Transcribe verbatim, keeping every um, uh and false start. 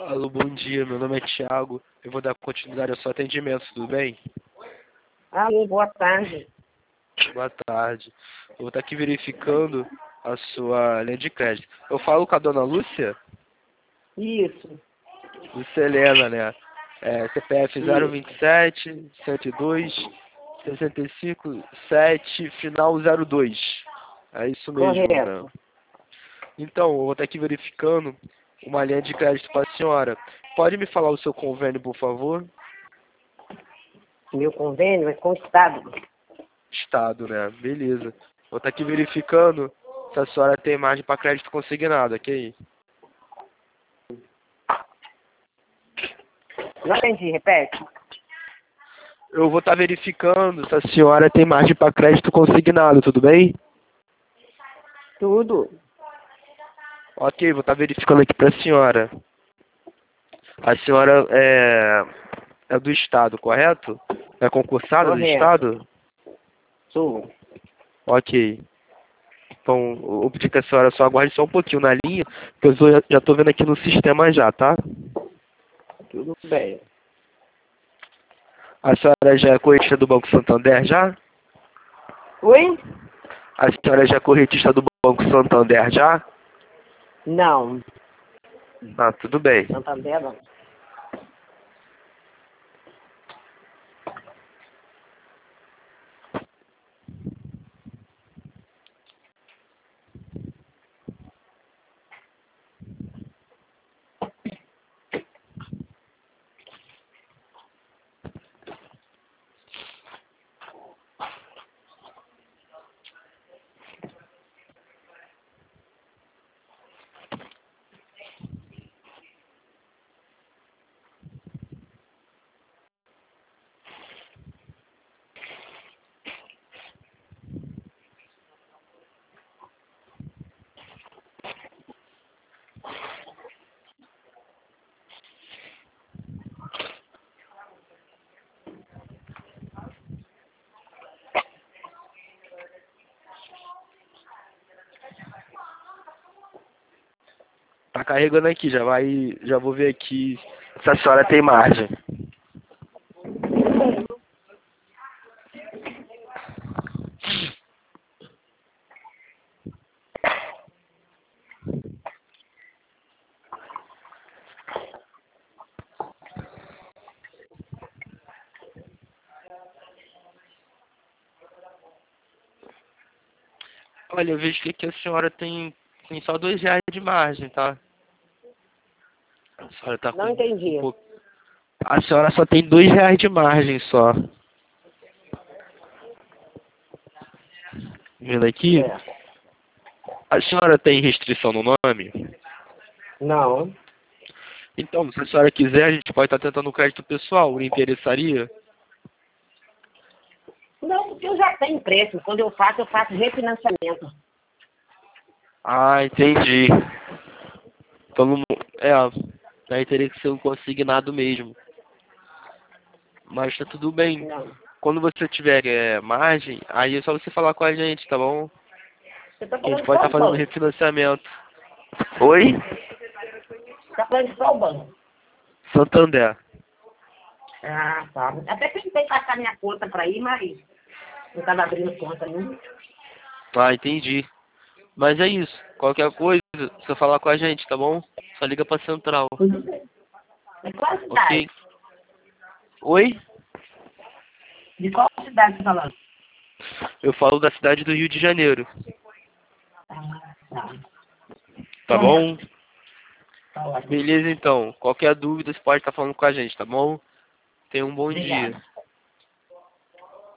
Alô, bom dia, meu nome é Thiago. Eu vou dar continuidade ao seu atendimento, tudo bem? Alô, boa tarde. Boa tarde. Eu vou estar aqui verificando a sua linha de crédito. Eu falo com a dona Lúcia? Isso. Lúcia Helena, né? É, C P F zero vinte e sete, cento e dois, sessenta e cinco, sete, final zero dois. É isso mesmo, né? Correto. Então, eu vou estar aqui verificando uma linha de crédito para a senhora. Pode me falar o seu convênio, por favor? Meu convênio é com o Estado. Estado, né? Beleza. Vou estar aqui verificando se a senhora tem margem para crédito consignado, ok? Não entendi, repete. Eu vou estar verificando se a senhora tem margem para crédito consignado, tudo bem? Tudo. Ok, vou estar verificando aqui para a senhora. A senhora é, é do Estado, correto? É concursada do Correto. Estado? Sou. Ok. Então, eu vou pedir que a senhora só aguarde só um pouquinho na linha, porque eu sou- já estou vendo aqui no sistema já, tá? Tudo bem. A senhora já é corretista do Banco Santander, já? Oi? A senhora já é corretista do Banco Santander, já? Não. Ah, tudo bem. Santander não. Tá carregando aqui, já vai, já vou ver aqui se a senhora tem margem. Olha, eu vejo que aqui a senhora tem, tem só dois reais de margem, tá? A senhora tá com Não um entendi. pouco. A senhora só tem dois reais de margem só. Vendo aqui, É. a senhora tem restrição no nome? Não. Então, se a senhora quiser, a gente pode estar tentando um crédito pessoal, lhe interessaria? Não, porque eu já tenho preço. Quando eu faço, eu faço refinanciamento. Ah, entendi. Então, não- é, aí teria que ser um consignado mesmo. Mas tá tudo bem. Não. Quando você tiver é, margem, aí é só você falar com a gente, tá bom? Você tá Que a gente falando pode só estar o fazendo banco. refinanciamento. Oi? Tá falando só o banco. Santander. Ah, tá. Até tentei passar minha conta pra ir, mas não tava abrindo conta ainda. Ah, entendi. Mas é isso. Qualquer coisa, você falar com a gente, tá bom? Só liga pra central. Tudo bem. De qual cidade? Ok? Oi? De qual cidade você tá falando? Eu falo da cidade do Rio de Janeiro. Ah, tá. Tá Correto. bom? Tá ótimo. Beleza, então. Qualquer dúvida, você pode estar falando com a gente, tá bom? Tenha um bom Obrigado. dia.